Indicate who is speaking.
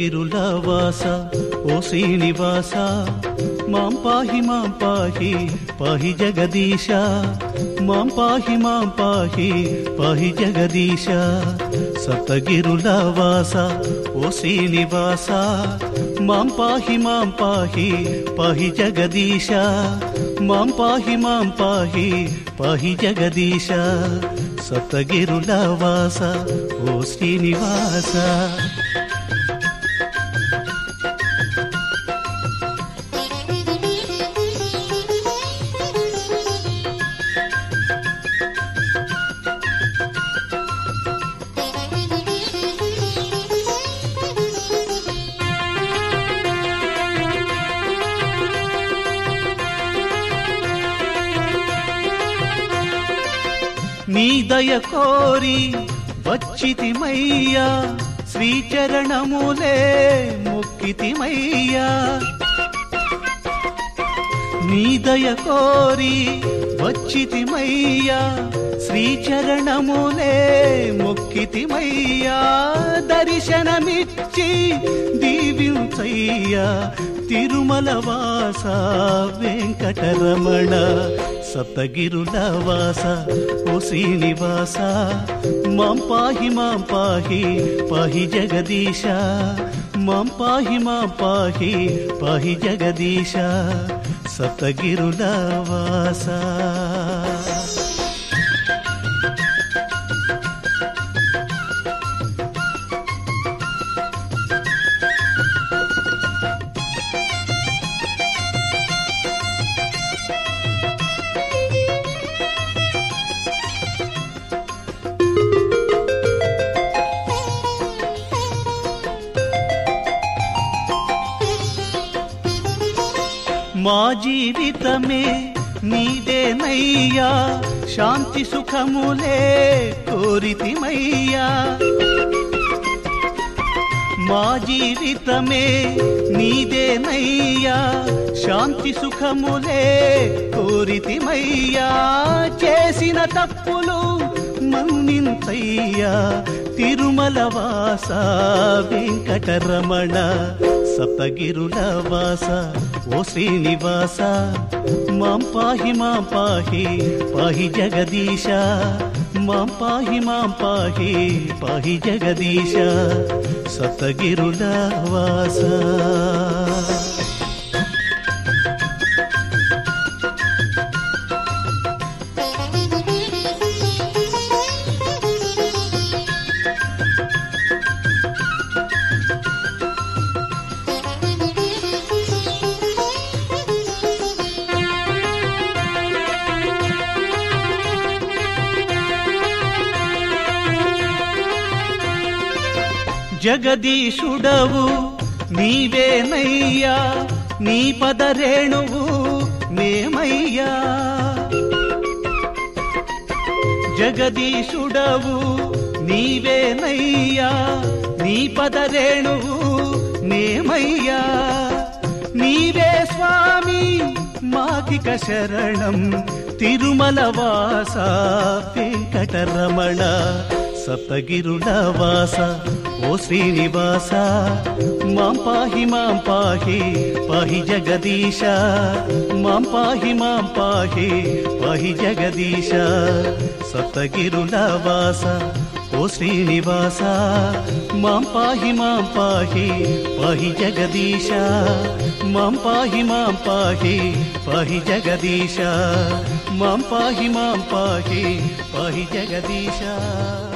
Speaker 1: సప్తగిరుల వాస ఓ శ్రీనివాస మాం పాహి పాహి జగదీశ మాం పాహి పాహి జగదీశ సప్తగిరుల వాస ఓ శ్రీనివాస మాం పాహి పాహి జగదీశ మాం పాహి పాహి జగదీశ సప్తగిరుల వాస ఓ శ్రీనివాస. నీ దయ కోరి వచ్చితిమయ్యా శ్రీచరణములే మొక్కితిమయ్యా. నీ దయ కోరి వచ్చితిమయ్యా శ్రీచరణములే మొక్కితిమయ్యా. దర్శనమిచ్చి దీవించయ్యా తిరుమల వాస వెంకటరమణ. సప్తగిరుల వాస ఓ శ్రీనివాస మాం పాహి పాహి జగదీశ మాం పాహి పాహి జగదీశ సప్తగిరుల వాస. మా జీవితమే నీదేనయ్యా శాంతి సుఖములే కోరితిమయ్యా. మా జీవితమే నీదేనయ్యా శాంతి సుఖములే కోరితిమయ్యా. చేసిన తప్పులు మన్నింతయ్యా తిరుమల వాస వెంకటరమణ. సప్తగిరుల వాస ఓ శ్రీనివాస మాం పాహి పాహి జగదీశ మాం పాహి పాహి జగదీశ సప్తగిరుల వాస. జగదీశుడవు నీవేనయ్యా నీ పదరేణువు మేమయ్యా. జగదీశుడవు నీవేనయ్యా నీ పదరేణువు మేమయ్యా. నీవే స్వామి మాకిక శరణం తిరుమల వాస వెంకటరమణ. సప్తగిరుల వాస ఓ శ్రీనివాస మాం పాహి పాహి జగదీశ మాం పాహి పాహి జగదీశ సప్తగిరుల వాస ఓ శ్రీనివాస మాం పాహి పాహి జగదీశ మాం పాహి పాహి జగదీశ మాం పాహి పాహి జగదీశ.